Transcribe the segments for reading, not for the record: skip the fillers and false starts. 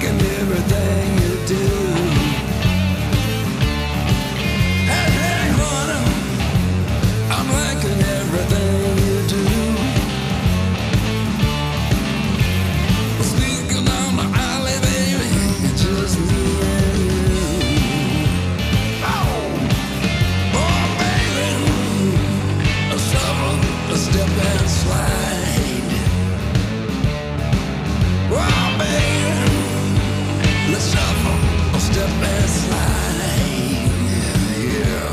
liking everything you do. Hey, hey, honey, I'm liking everything you do. Sneaking down the alley, baby, it's just me and you. Oh, oh, baby, a shovel, a step and slide. Oh, baby, let's shuffle, a step and slide. Yeah.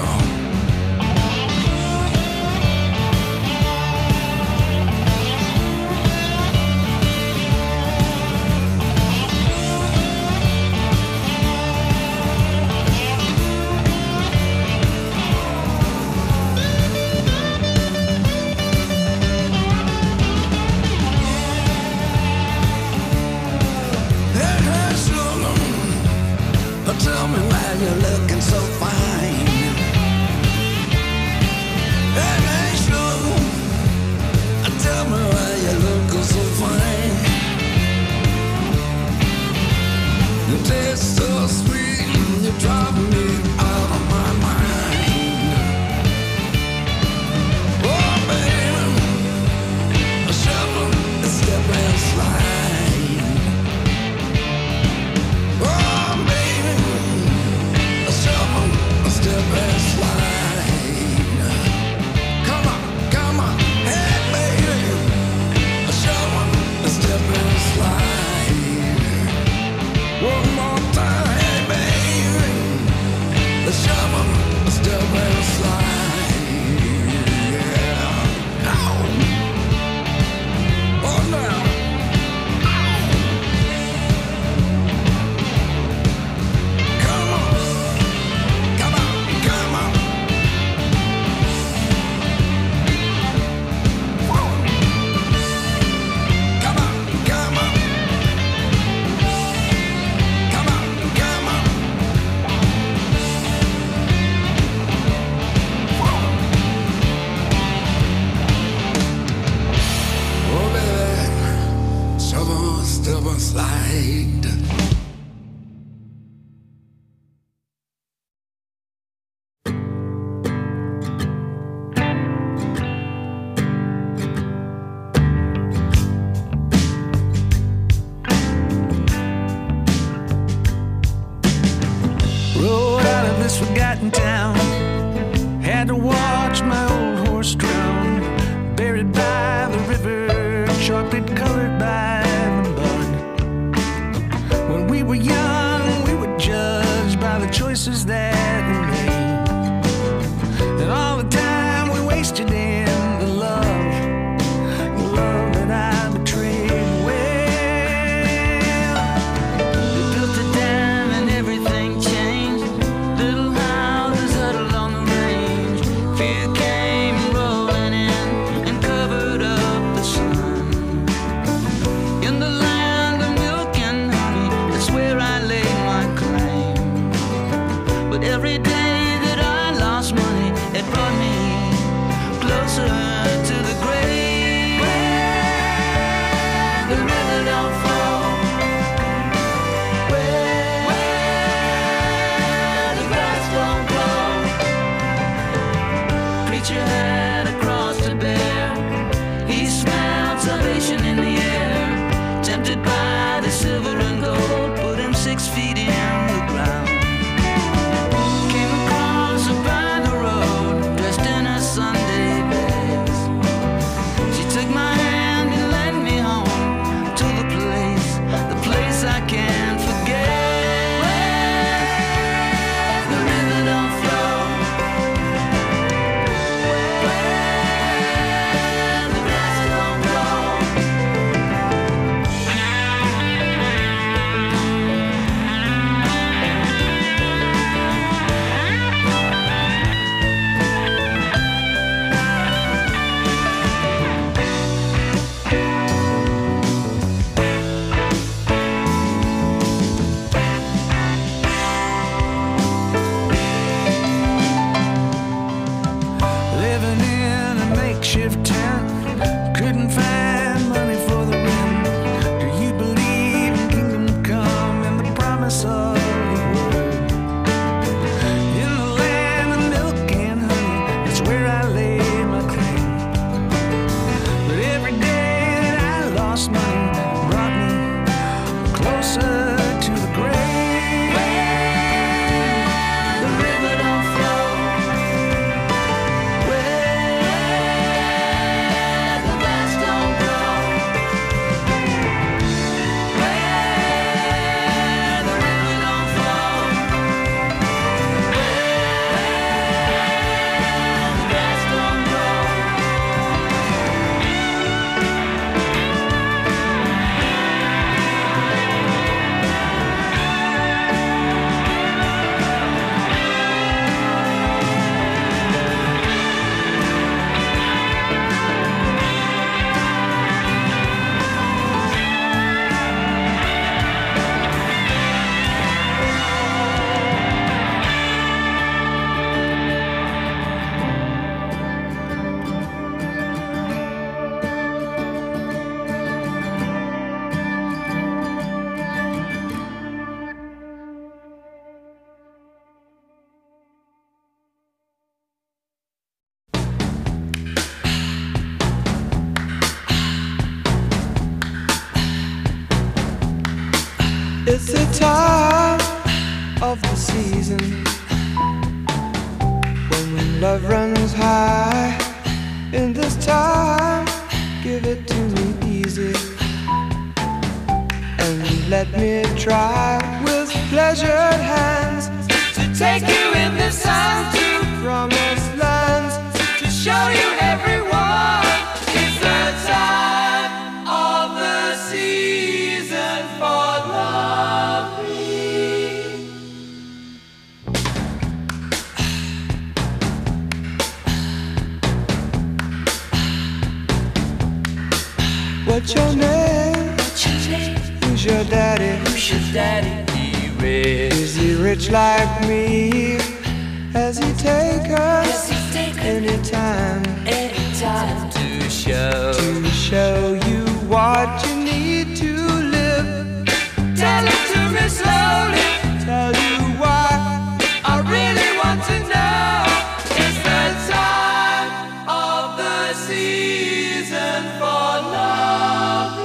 Hey, hey, sugar, tell me why you're looking so fine. Hey, hey, sugar, tell me why you're looking so fine. You taste so sweet, you drive me out of my mind. Oh, baby, a shovel, a step and slide. Oh, baby, a shovel, a step and slide. Come on, come on, hey, baby, a shovel, a step and slide. One more time, hey, baby, a shovel, a step and slide. Yeah. Ow. Oh, now. Come on, come on, come on. Whoa. Come on, come on. Come on, come on. Whoa. Oh, baby, shovel, step and slide. Rode out of this forgotten town. Had to watch my old horse drown. Buried by the river, chocolate colored by the bud. When we were young, we were judged by the choices that we made. And all the time we wasted in the love that I betrayed. Well, they built a dam and everything changed. Little houses huddled on the range. Fear came rolling in and covered up the sun. In the land of milk and honey, that's where I laid my claim. But It's the time of the season when love runs high. In this time, give it to me easy and let me try with pleasured hands to take you in the sun to promised lands, to show you everyone. It's the time of the season for loving. What's your name? Who's your daddy? Is he rich like me? Has he take us anytime to show you what you need to live? Tell it to me slowly. Tell you why I really want to know. It's the time of the season for loving.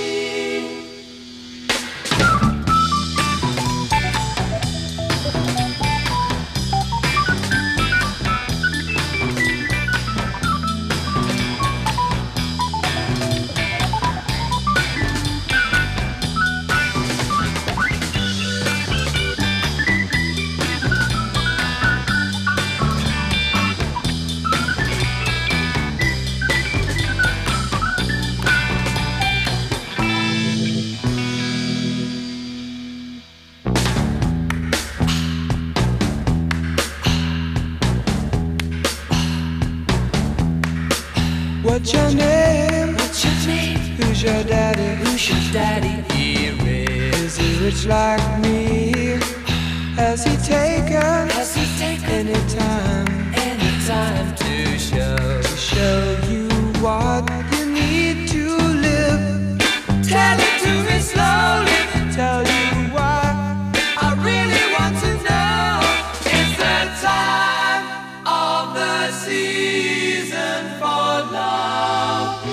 What's your name? Who's your daddy? Is he rich like me? Has he taken anytime to show you what you need to live? Tell it to me slowly. Tell you why I really want to know. It's the time of the season for loving.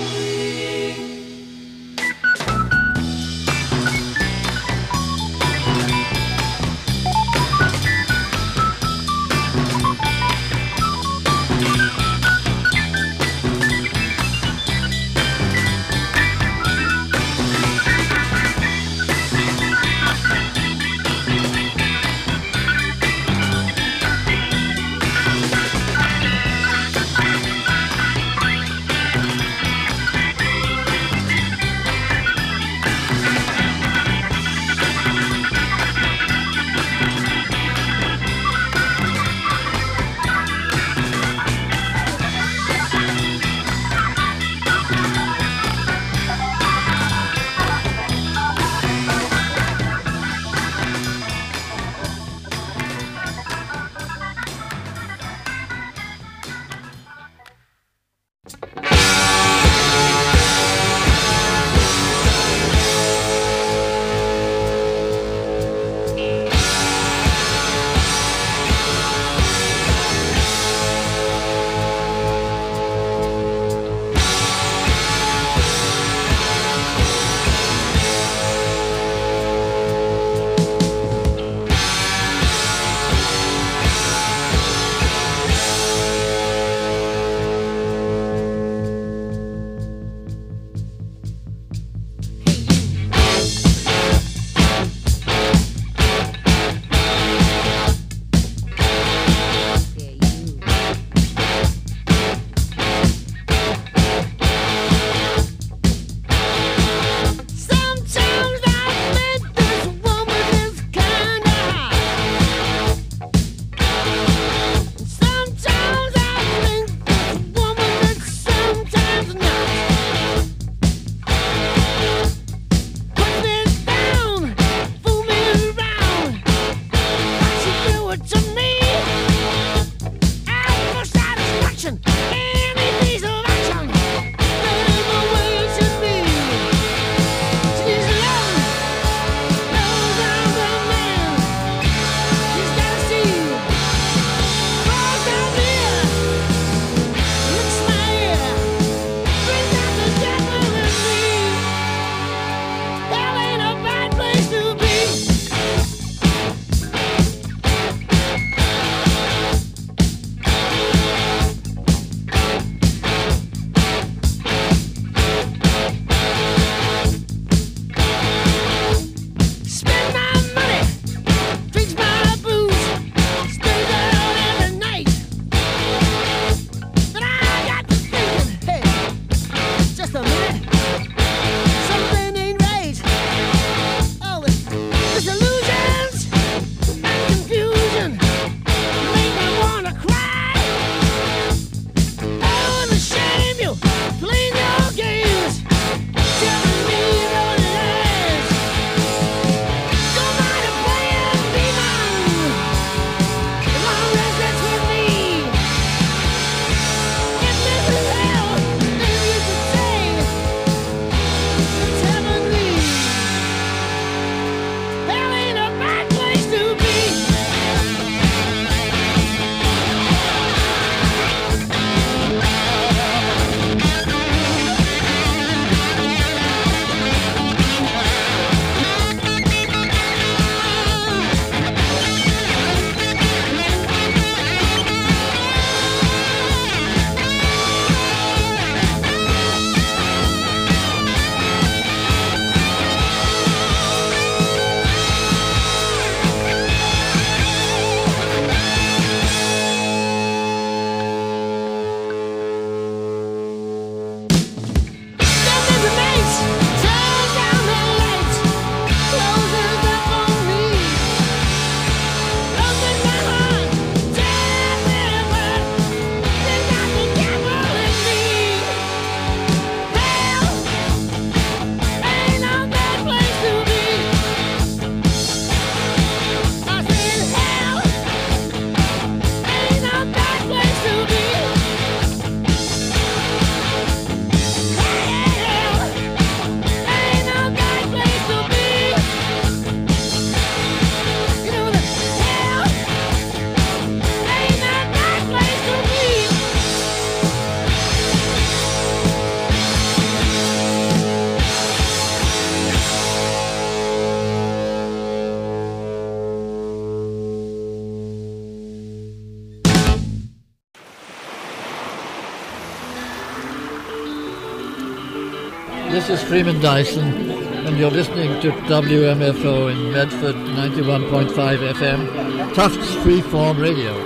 This is Freeman Dyson, and you're listening to WMFO in Medford, 91.5 FM, Tufts Freeform Radio.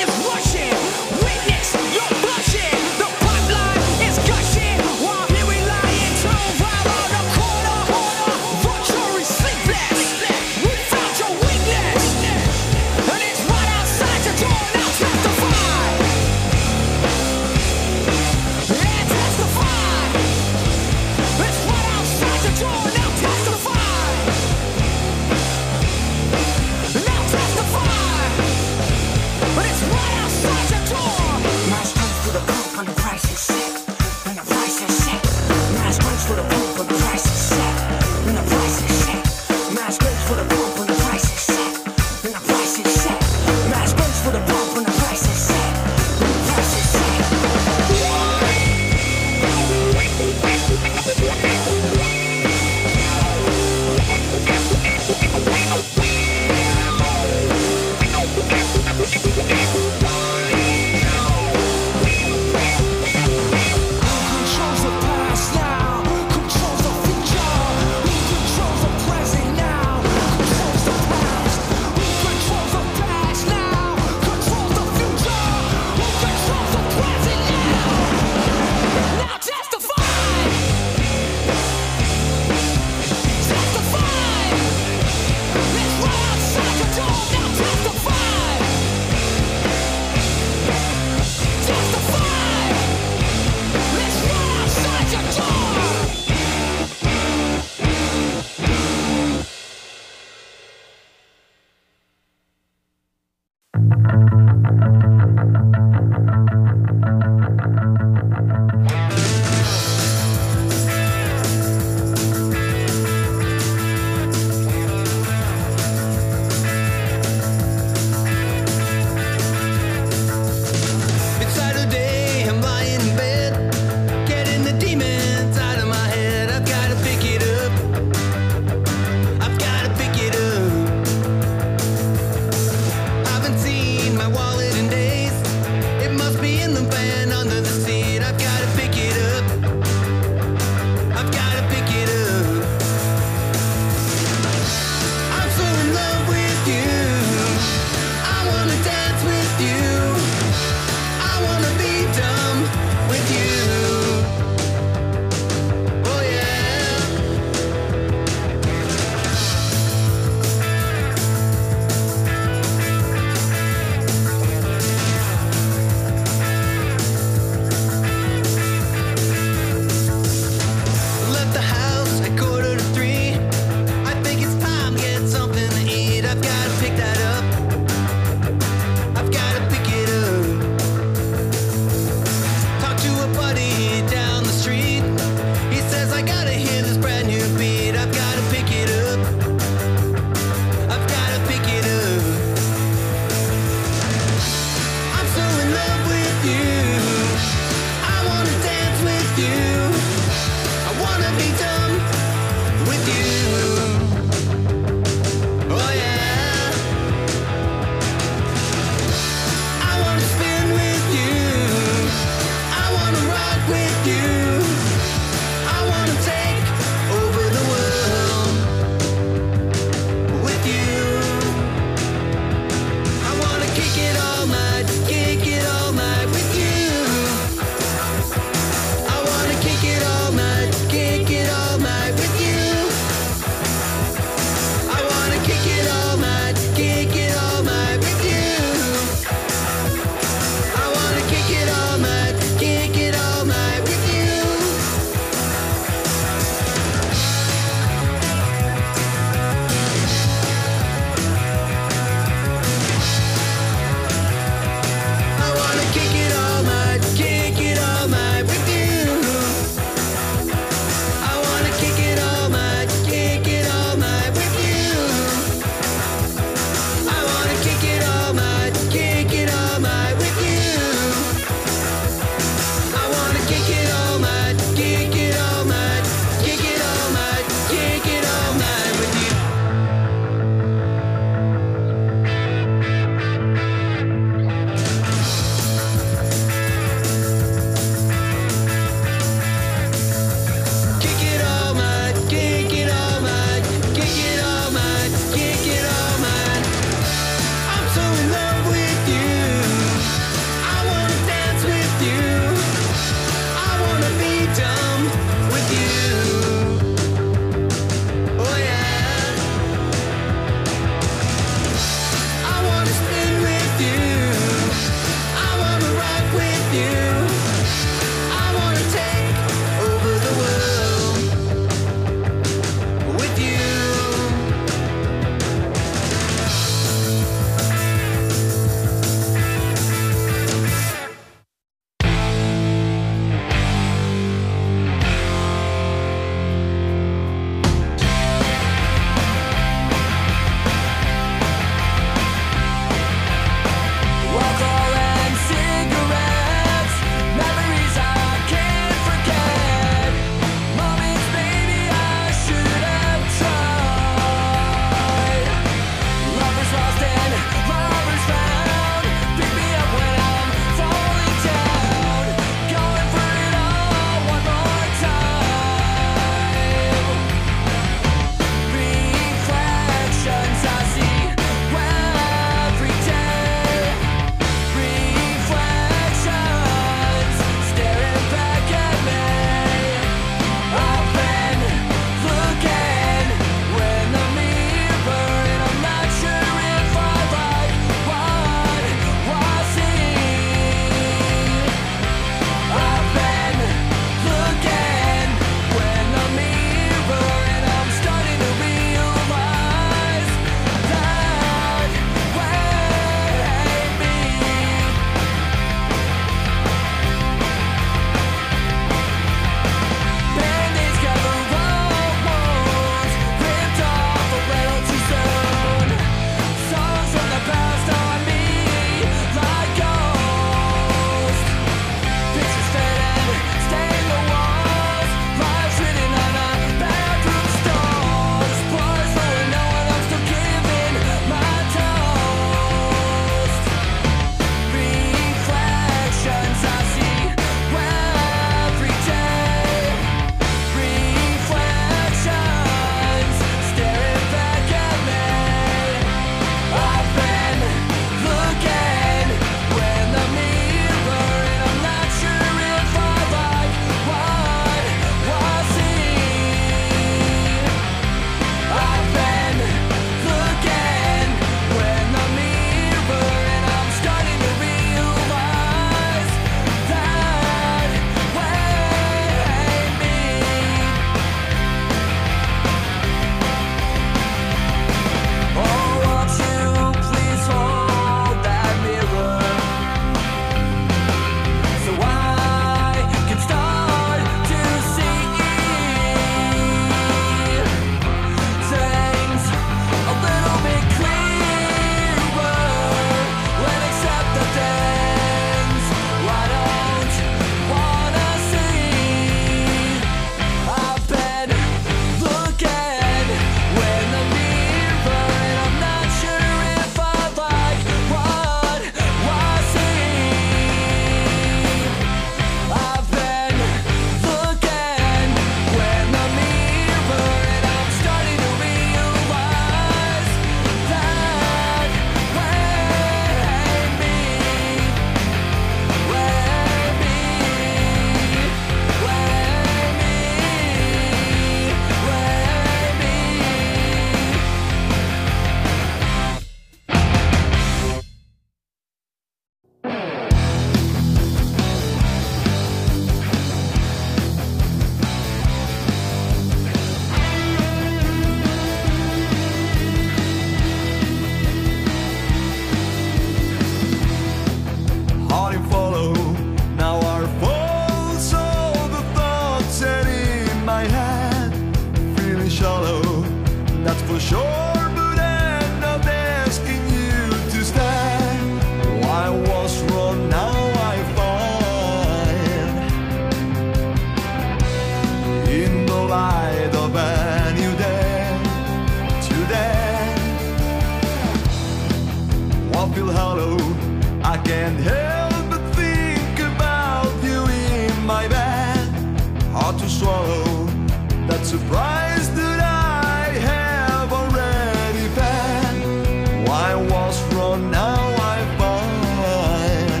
surprised that I have already found. Why was wrong, now I find.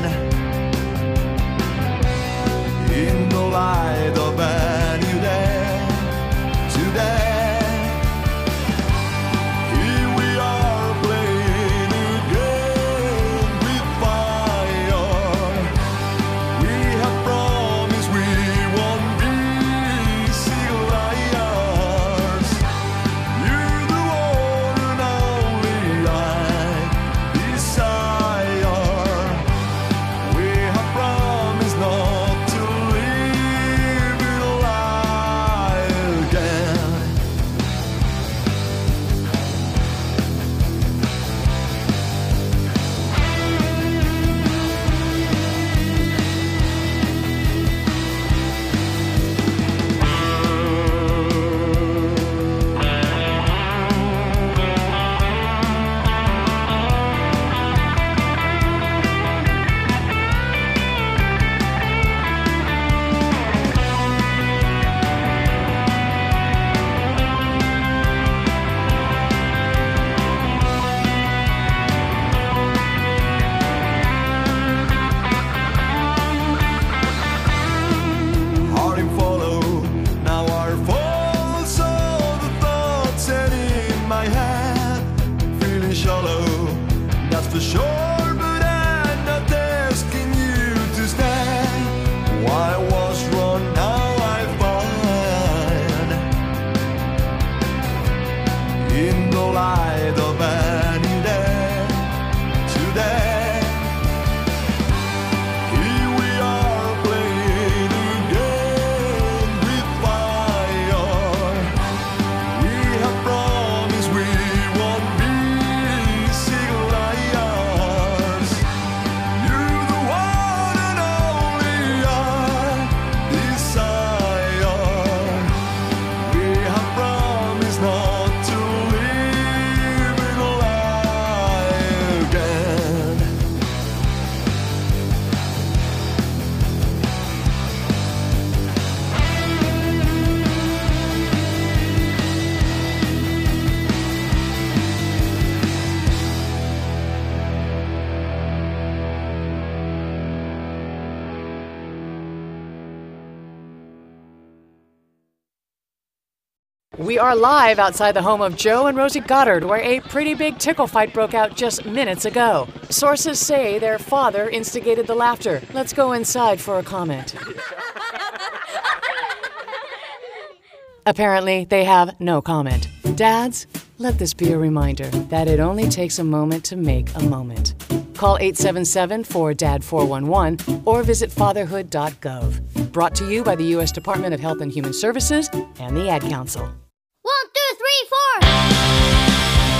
In the light of a new day, today, here we are playing again with fire. We have promised we won't be single liars. You're the one and only I desire. We have promised not to live in a lie again. Hard and follow, now our faults, all the thoughts set in my head. Feeling shallow, that's for sure, but I'm not asking you to stay. Why was wrong, now I find. In the light of a new day, today, here we are playing again with fire. We have promised we won't be single liars. You're the one and only I desire. We have promised not to live in a lie again. We are live outside the home of Joe and Rosie Goddard, where a pretty big tickle fight broke out just minutes ago. Sources say their father instigated the laughter. Let's go inside for a comment. Apparently, they have no comment. Dads, let this be a reminder that it only takes a moment to make a moment. Call 877-4DAD-411 or visit fatherhood.gov. Brought to you by the U.S. Department of Health and Human Services and the Ad Council. 1, 2, 3, 4.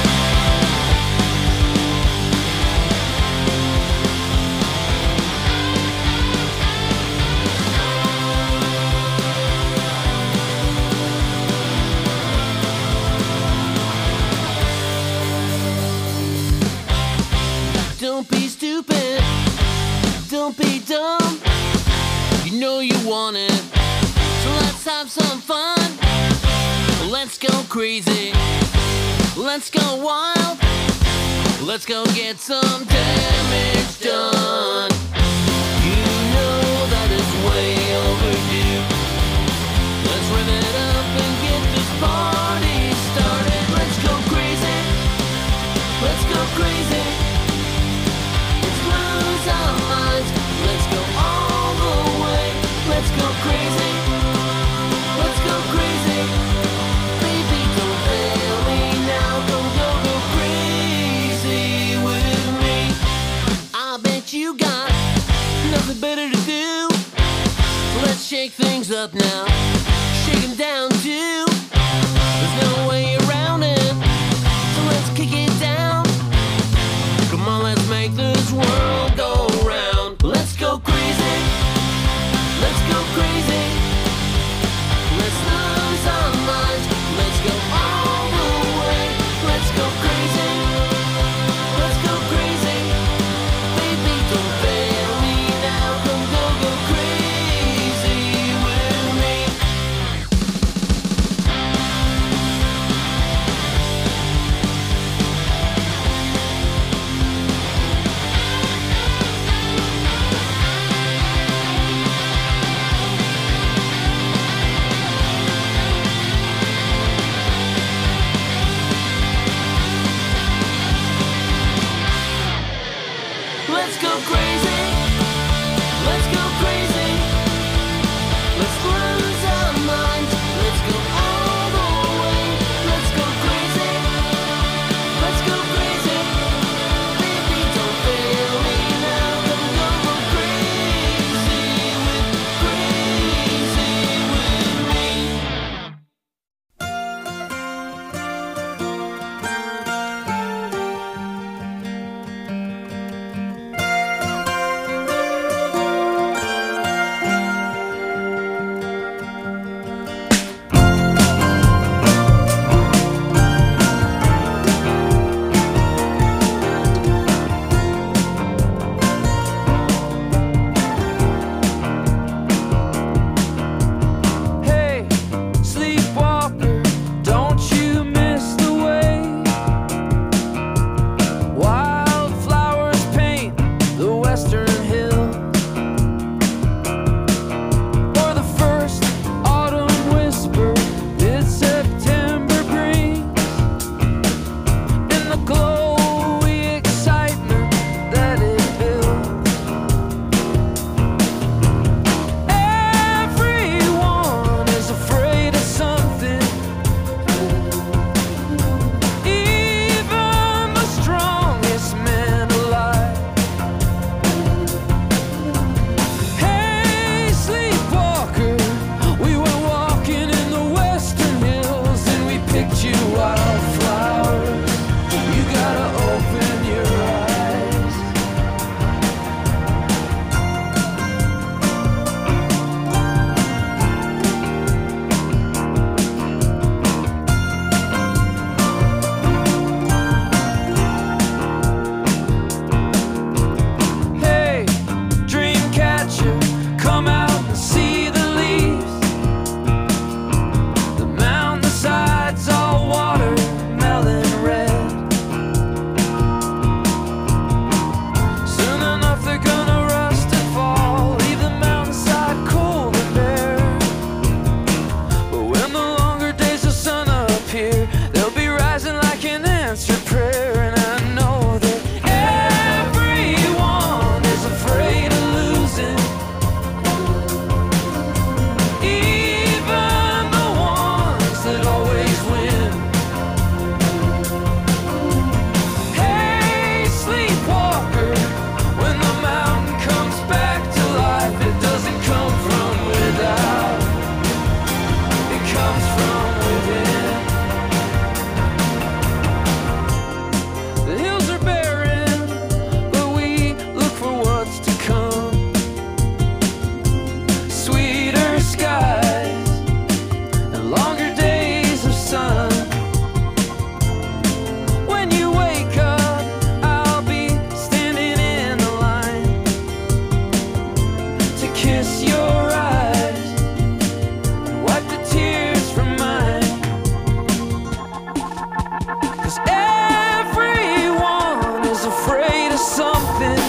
Don't be stupid, don't be dumb. You know you want it, so let's have some fun. Let's go crazy, let's go wild. Let's go get some damage done. You know that it's way overdue. Let's rev it up and get this party started. Let's go crazy, let's go crazy. Let's lose our minds, let's go all the way. Let's go crazy, let's go crazy. Baby, don't fail me now, go crazy with me. I bet you got nothing better to do. Let's shake things up now, shake 'em down too. There's no way around it, so let's kick it down. Come on, let's make this world go round. Let's go crazy, let's go crazy. Let's lose our minds, let's go all the way. Let's go crazy, let's go crazy. Baby, don't fail me now, come go crazy with me. kiss your eyes and wipe the tears from mine. 'Cause everyone is afraid of something.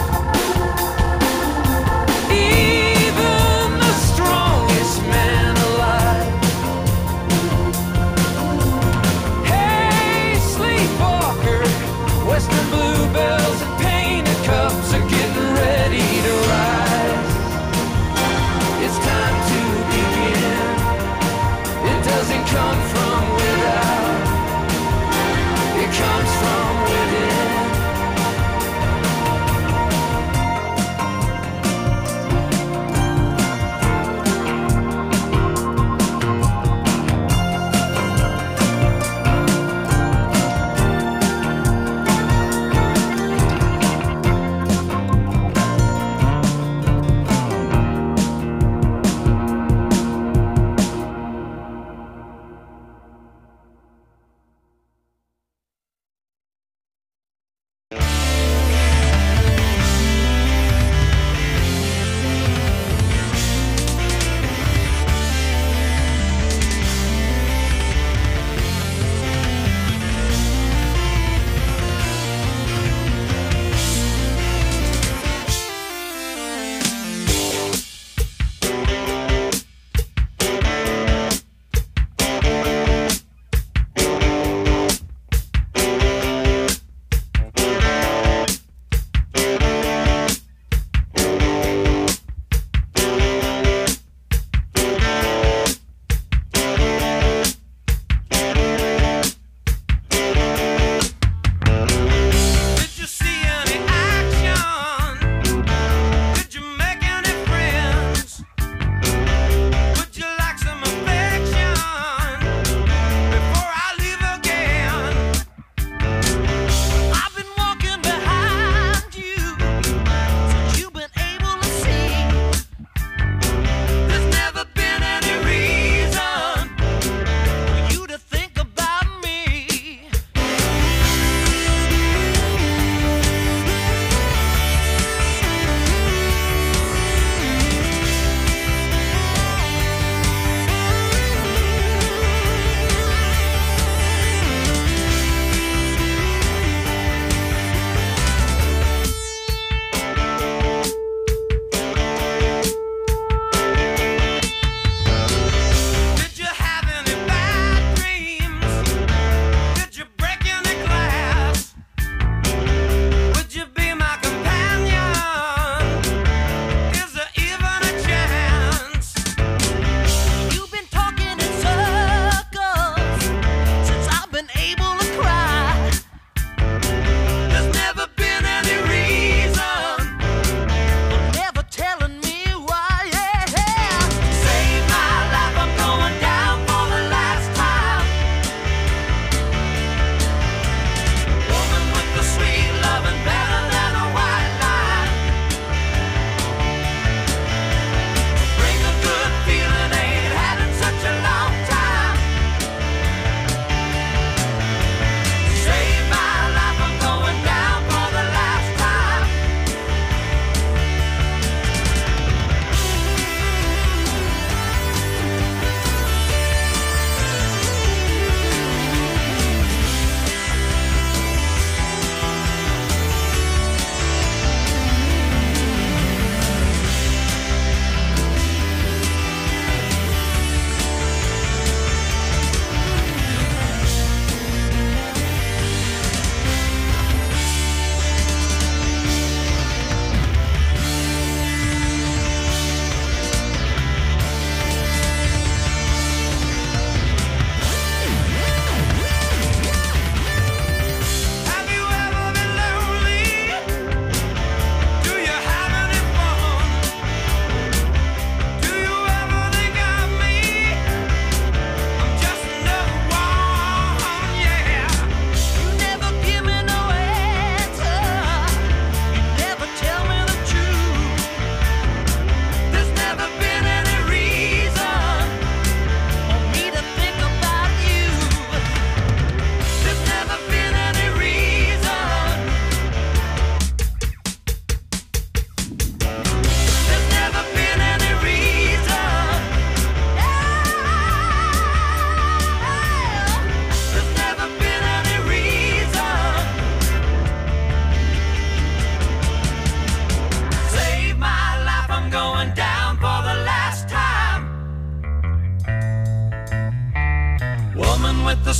Even the strongest man alive. Hey, sleepwalker, Western bluebells and painted cups are getting ready to rise.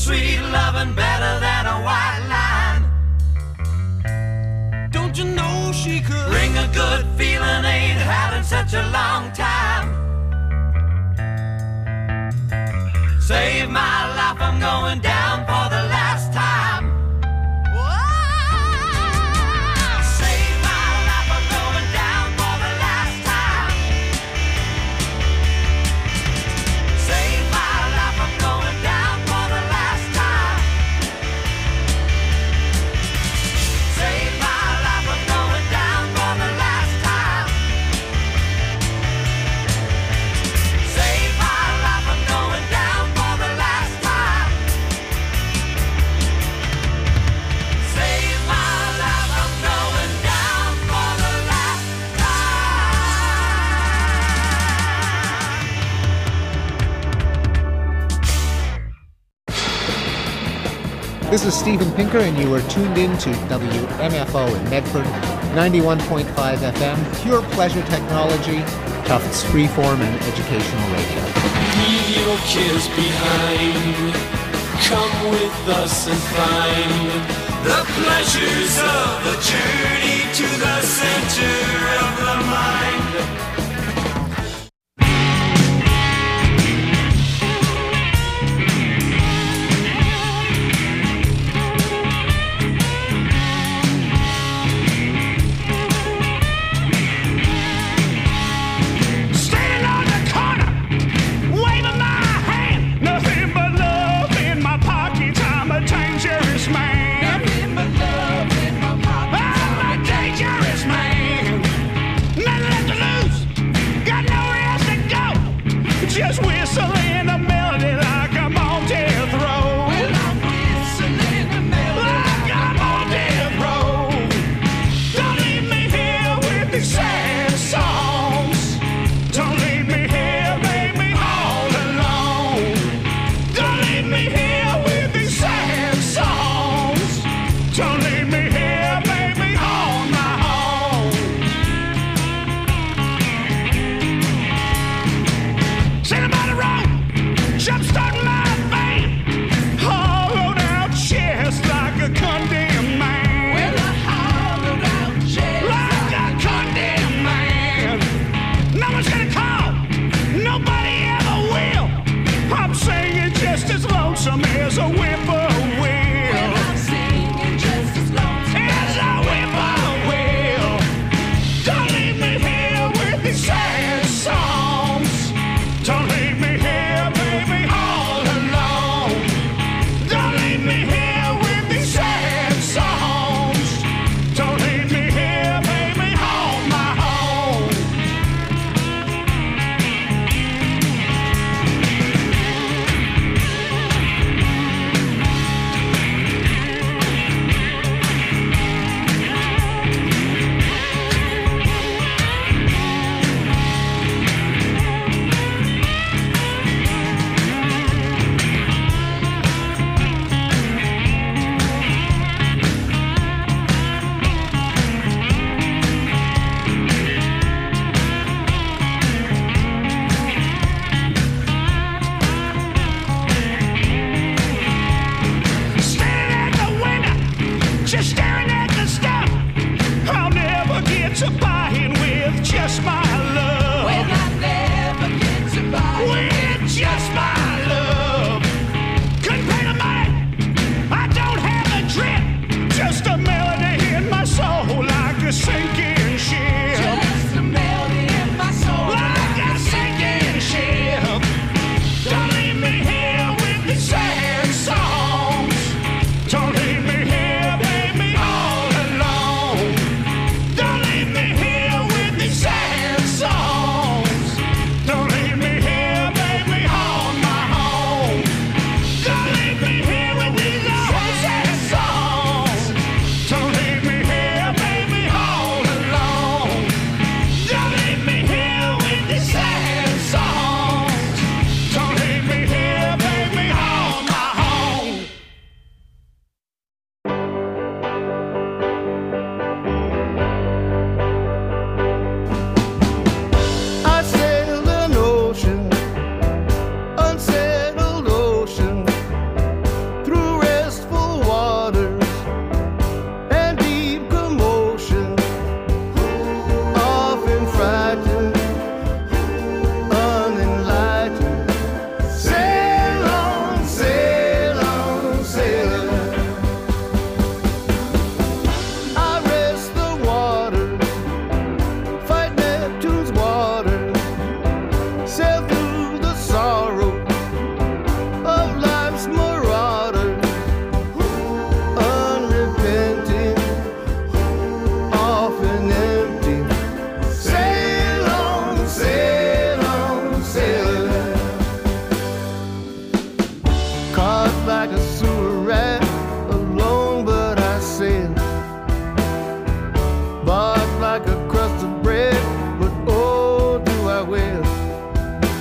sweet loving better than a white line. Don't you know she could bring a good feeling? Ain't had in such a long time. Save my life, I'm going down for the last time. Save my life, I'm going down for the last time. Save my life, I'm going down for the last time. Save my life, I'm going down for the last time. Save my life, I'm going down for the last time. Save my life, I'm going down for the last time. This is Steven Pinker, and you are tuned in to WMFO in Medford, 91.5 FM, pure pleasure technology, Tufts freeform and educational radio. Leave your kids behind. Come with us and find the pleasures of a journey to the center of the mind. Standing on the corner, waving my hand. Nothing but love in my pocket. I'm a dangerous man. Nothing but love in my pocket. I'm a dangerous man. Nothing left to lose. Got nowhere else to go. Just whistling a melody like I'm on death row. Well, I'm whistling a melody like I'm on death row. Don't leave me here with these sad songs. Don't leave me here, baby, all alone. Don't leave me here with these sad songs. Don't leave me here, baby, on my own. Sitting by the road,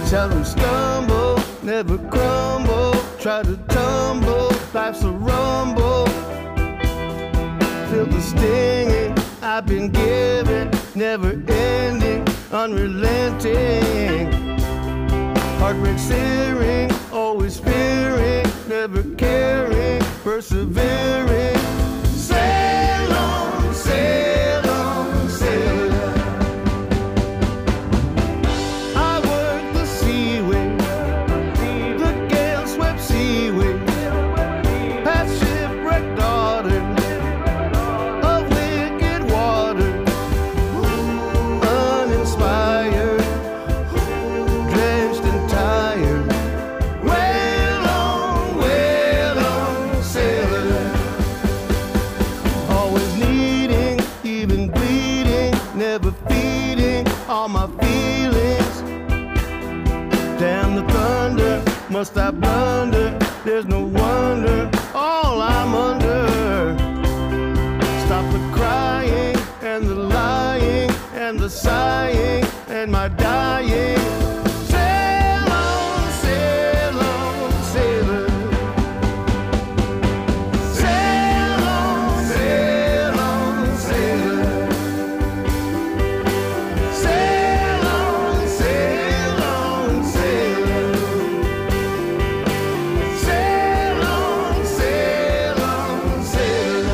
Tell them stumble, never crumble. Try to tumble, life's a rumble. Feel the stinging I've been given, never ending, unrelenting. Heartbreak searing, always fearing, never caring, persevering. Sail on, sail on, sail on. I work the seaway, the gale swept seaway, past shipwrecked daughter of wicked water, uninspired, drenched and tired. Wail on, sailor. Always needing, even bleeding, never feeding all my feelings. Damn the thunder, must I blunder? There's no wonder, all I'm under. Stop the crying and the lying and the sighing and my dying. Sail on, sailor. Sail on, sailor. Sail on, sailor. Sail on, sailor.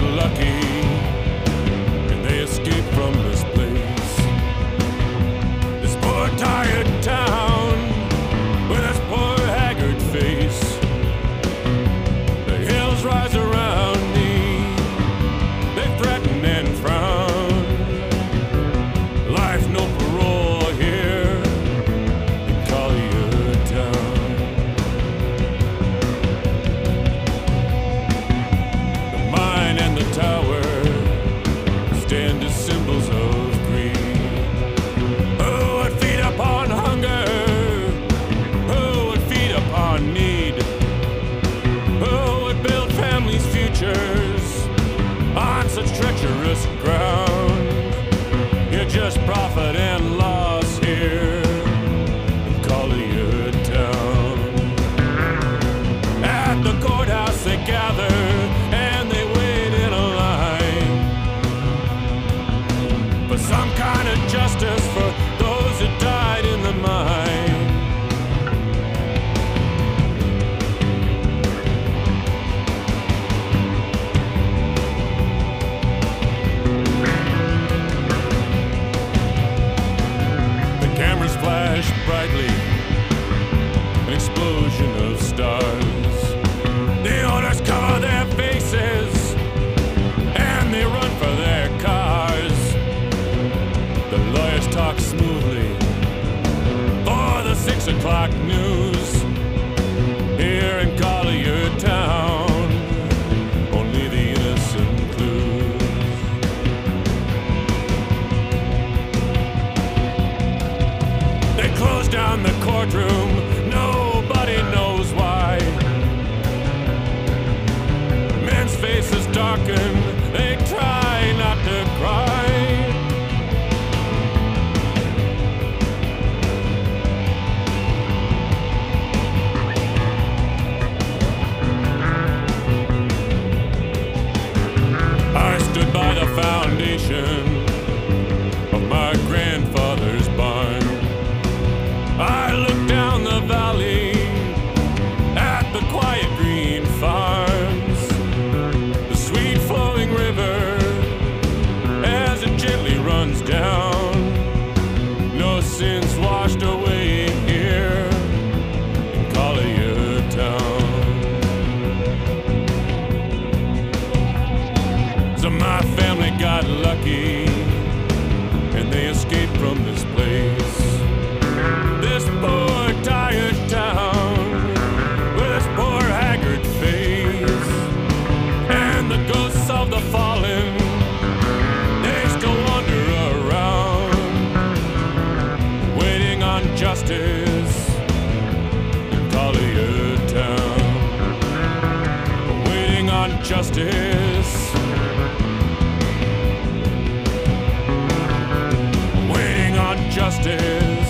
lucky and they escape from this place. This poor tired town with its poor haggard face. The hills rise around me, they threaten and frown. Life no parole here in Collier town. The mine and the tower stand as symbols of greed. Who would feed upon hunger? Who would feed upon need? Who would build families' futures on such treacherous ground? You're just profit and loss here in Collier town. At the courthouse they gather and they wait in a line for some kind of justice for those who died in the mine. The cameras flash brightly, an explosion of stars. The owners cover their faces and they run for their cars. The lawyers talk smoothly for the 6 o'clock news. Here in Collier town, only the innocent clues. They close down the courtroom, nobody knows why. Men's faces darken, they try not to cry. I stood by the foundation of my grandfather's barn. I looked down the valley at the quiet green farms, the sweet flowing river as it gently runs down. No sins washed away here in Collier town. So my family got lucky and they escaped from this place. This poor tired town with its poor haggard face and the ghosts of the fallen, they still wander around waiting on justice in Collier town. Waiting on justice. Waiting on justice.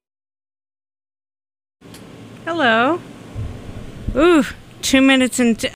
Hello. Ooh, 2 minutes and